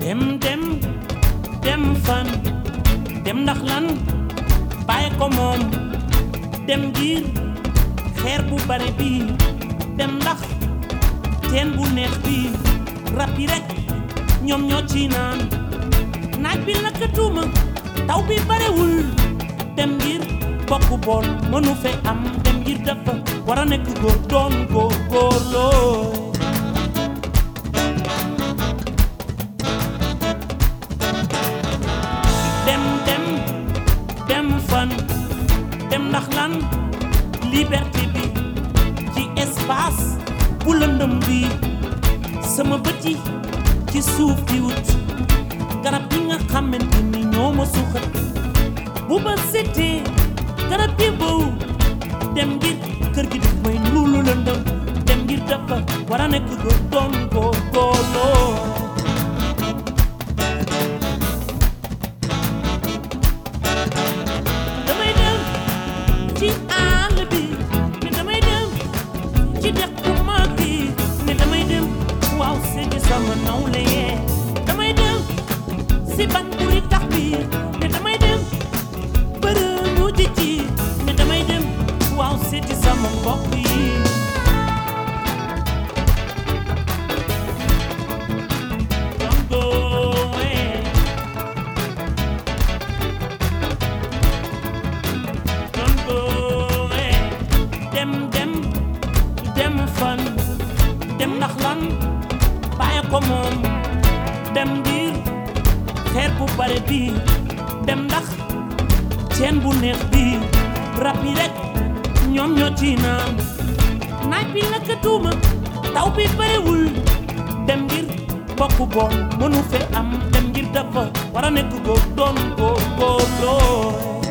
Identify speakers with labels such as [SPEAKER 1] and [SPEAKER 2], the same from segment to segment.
[SPEAKER 1] dem fan dem ndax lan bàyyi ko moom dem ngir xeer bu bare bi dem ndax teen bu neex bi rab yi rek ñoom ñoo ci naan naaj bi lakkatuma taw bi barewul dem ngir bokk bool mënu fe am dem ngir dafa war a nekk góor doon góor loo dem fan dem ndax lan liberté bi ci espace bu lëndëm bi sama bët yi ci suuf di wut garab yi nga xamante ni ñoo ma suuxat bu ba setee garab yi bow dem ngir kër gi daf may luulu lëndëm dem ngir dafa war a nekk góor doon góorloo ci àll bi ne damay dem ci dex bu mag bi ne damay dem waaw seeti sama nawle yee damay dem si ban buri tax bi ne damay dem bërëmu ji ne damay dem waaw seeti sama mbokk yi dem fan dem ndax lan bàyyi ko moom dem ngir xeer bu bare bi dem ndax teen bu neex bi rab yi rek ñoom ñoo ci naan naaj bi lakkatuma taw bi barewul dem ngir bokk bool mënu fe am dem ngir dafa war a nekk góor doon góor loo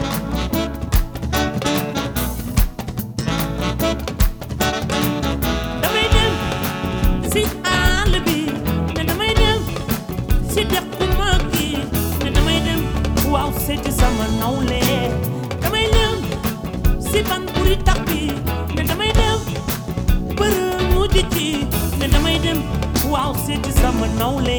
[SPEAKER 1] si àll bi ne damay dem si dex bu mag bi ne damay dem waaw seeti sama nawle damay dem si ban buri tax bi ne damay dem bërëmu ji ne damay dem waaw seeti sama nawle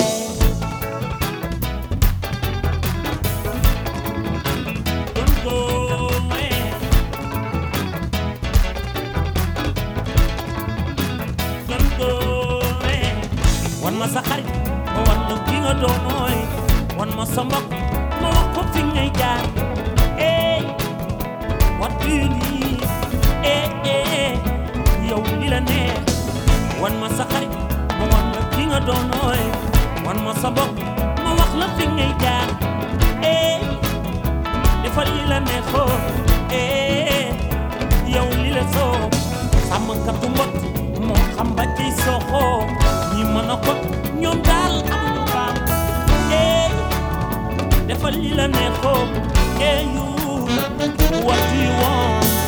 [SPEAKER 1] wan ma sa xarit ma wan la ki nga doon mooy wan ma sa mbokk ma wax ko fi ngay jaar what do you need yow li la neex wan ma sa xarit ma wan la ki nga doon mooy wan ma sa mbokk ma wax la fi ngay jaar defal li la neexoo yow li la soob sàmmkatu mbott moo xam ba ci soxoo ñi mën a ko ñoom daal amuñu baam defal li la neexoo you what do you want